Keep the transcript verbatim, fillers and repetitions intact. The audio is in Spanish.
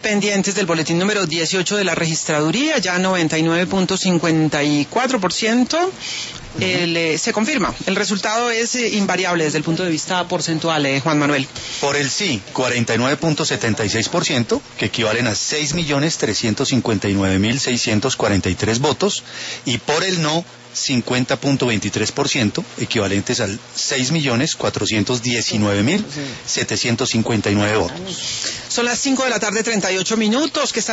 pendientes del boletín número dieciocho de la registraduría, ya noventa y nueve punto cincuenta y cuatro por ciento. El, eh, se confirma, el resultado es eh, invariable desde el punto de vista porcentual, eh, Juan Manuel. Por el sí, cuarenta y nueve punto setenta y seis por ciento, que equivalen a seis millones trescientos cincuenta y nueve mil seiscientos cuarenta y tres votos, y por el no, cincuenta punto veintitrés por ciento, equivalentes al seis millones cuatrocientos diecinueve mil setecientos cincuenta y nueve votos. Son las cinco de la tarde, treinta y ocho minutos, que está